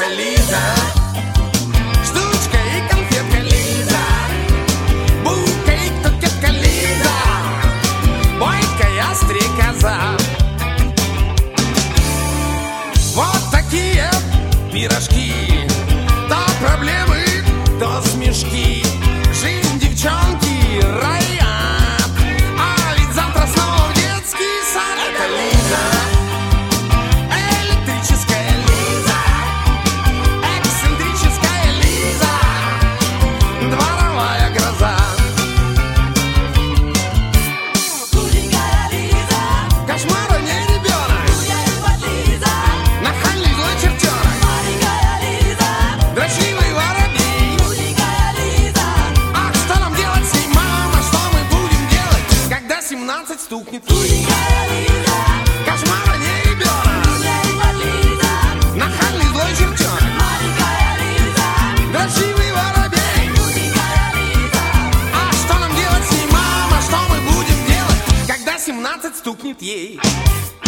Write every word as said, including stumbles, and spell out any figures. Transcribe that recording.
это Лиза. Штучка и конфетка Лиза. Булка и кокетка Лиза. Бойкая стрекоза. Вот такие пирожки. То проблемы, то смешки. Жизнь девчонки рая. А ведь завтра снова в детский сад. Это Лиза. Электрическая Лиза. Эксцентрическая Лиза. Дворовая гроза. Худенькая Лиза. Кошмара не ребенок. Лиза. Нахальный злой чертенок. Маленькая Лиза. Дрочливый воробей. Худенькая Лиза. А что нам делать с ней, мама? Что мы будем делать, когда семнадцать стукнет? Худенькая Лиза. Кошмара не ребенок. Лиза. Нахальный злой чертенок. Маленькая Лиза. Дрочливый воробей. Худенькая Лиза. А что нам делать с ней, мама? Что мы будем делать, когда семнадцать стукнет ей?